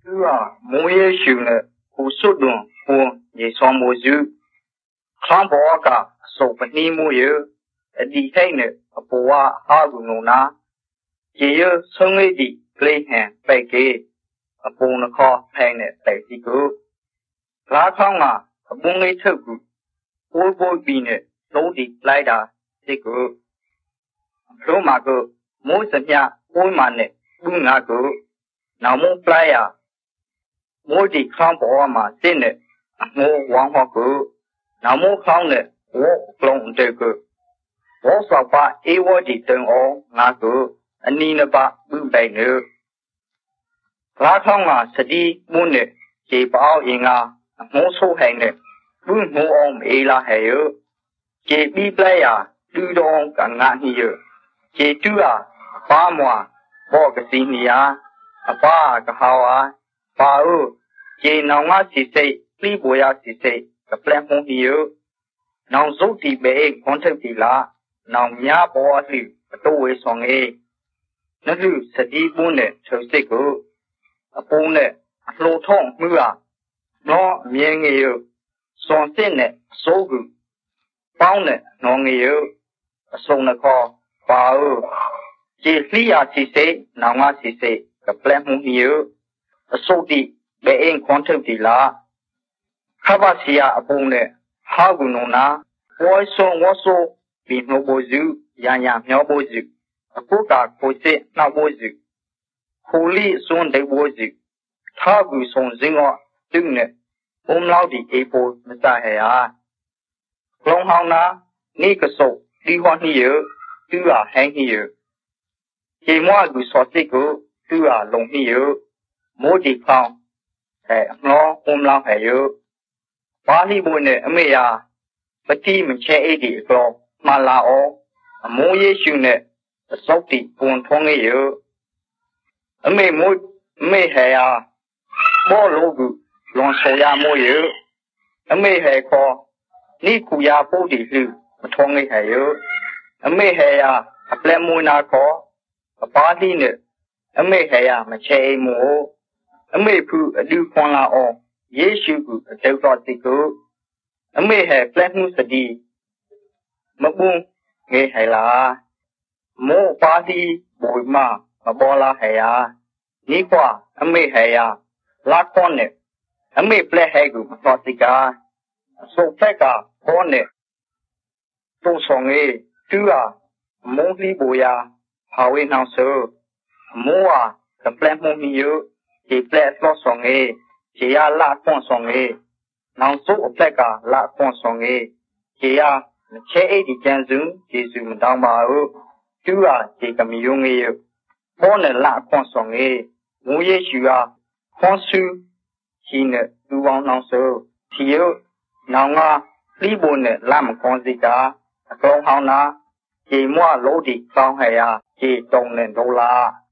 သူကမိုးရဲရှူနဲ့ကိုစွတ်တွန်ကိုရေဆောင်မိုးစုခမ်းဘောကအစုပ်ပနှီးမိုးရအဒီထိုက်နဲ့အပေါ်ဝဟာကူနုံနာရေရဆုံးလေးဒီကလေးဟန်ပိုက်ကေအပုံနှခေါ်ဖိုင်နဲ့တိုက်စီကိုလာခေါင်းကအပုံလေးထုတ်ကူပိုးပိုးပြီးနဲ့လုံးဒီလိုက်တာစိတ်ကိုတို့မှာကမိုးစမြပိုးမှနဲ့ဘူးငါကိုနောက်မိုးပလိုက်ရမိုးဒီခေါင်းပေါ်မှာစစ်နဲ့မိုးဝမ်းဟောကိုနောက်မိုးခေါင်းနဲ့ဝေါကလုံးတဲ့ကိုဝေါဆောက်ပါအေဝဒီတုံအောင်ငါကိုအနီးနပါဘူးပိုင်နေလာခေါင်းကစတိမိုးနဲ့ခြေပေါအင်္ဂါမိုးဆိုးဟိုင်နဲ့ဘူးမိုးအောင်အေးလာဟဲ့ရခြေပြီးပလိုက်ရလူတော်ကငါညရခြေတူရပါမွာဘောကစီနီယာအပါကဟာဝါပါဦးခြေနောင်ငါစီစိတ်ပြိပေါ်ရစီစိတ်ကပလက်မှုညရနောင်စုတ်တီပဲခွန်ထုတ်တီလာနောင်မြပေါ်အစီအတော့ဝေဆောင်ငေနထုစတိပုနဲ့ချုပ်စိတ်ကိုအပုံးနဲ့အလှထုံးမှုဟာနော်အမြင်ငယ်ရစွန်စစ်နဲ့အစိုးကူပေါင်းနဲ့နော်ငယ်ရအစုံနှခေါ်ပါဦးခြေလှိယာစီစိတ်နောင်ငါစီစိတ်ကပလက်မှုညရအစုတ်တီပဲအင်းခွန်ထုတ်တီလာခဘစီယာအပုံးနဲ့ဟာကူနုံနာဝေါ်ဆုံဝေါ်ဆိုပြီးနှုတ်ပိုစုရညာမျောပိုစုအခုကကိုစစ်နောက်ပိုစုခိုလီစွန်ဒေပိုစုထာကူဆုံစင်းောတုနဲ့ဘုံလောက်ဒီအေပိုမစဟဲဟာလုံဟောင်းနာနိကဆုတ်ဒီဟောနှီရသူဟာဟန်းနှီရခြေမွားကူစောစစ်ကိုသူဟာလုံနှီရမိုးဒီဖောင်းအမောဘုံလောက်ဟဲရဘာလီဘုံနဲ့အမေယာပတိမချဲအိဒီအကောမလာအောအမိုးယေရှုနဲ့အစောက်တီပွန်ထုံးရအမေမိုးမေဟဲယာဘောလောကူလွန်ဆောရမိုးရအမေဟဲခေါ်နိကူယာပုတ်တီလူမထုံးရဟဲရအမေဟဲယာအပလက်မွနာခေါ်အပါတိနဲ့အမေဟဲယာမချဲအိမို့အမေဖူအလူခွန်လာအောယေရှုကူအတောတော်တိကိုအမေဟဲပလက်မှုစတိမပုန်ငေဟဲလာမောပါတိဘွေမမပေါ်လာဟဲယာနိကွာအမေဟဲယာလာခွန်နဲ့အမေပလက်ဟဲကူမတော်တိကအစုပ်ဖက်ကခေါ်နဲ့တုံဆောင်ငေတူဟာမုံလီဘူယာဟာဝေနောင်ဆိုမောဟာကပလက်မှုမီယဒီပလက်လောဆောင်ငေခြေရလာခွန်ဆောင်ငေနောင်စုပ်အဖက်ကလာခွန်ဆောင်ငေခြေရချဲအိဒီကျန်စုယေစုမတောင်းပါဘူးသူဟာဒီကမီယုံငေဘောနဲ့လာခွန်ဆောင်ငေငိုယေရှုဟာခွန်စုရှိနဲ့လူပေါင်းနောင်ဆိုဒီယနောင်ငါလိဘုံနဲ့လာမခွန်စီကအကောင်ဟောင်းနာခြေမွားလို့ဒီကောင်းဟဲ့ရခြေတုံနဲ့ဒေါ်လာ